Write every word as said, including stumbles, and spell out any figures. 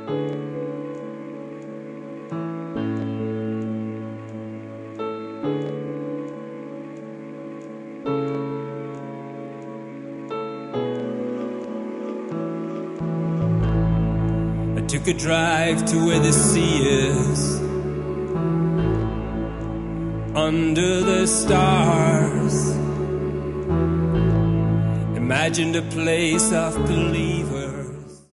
Took a drive to where the sea is, under the stars. Imagined a place of peace.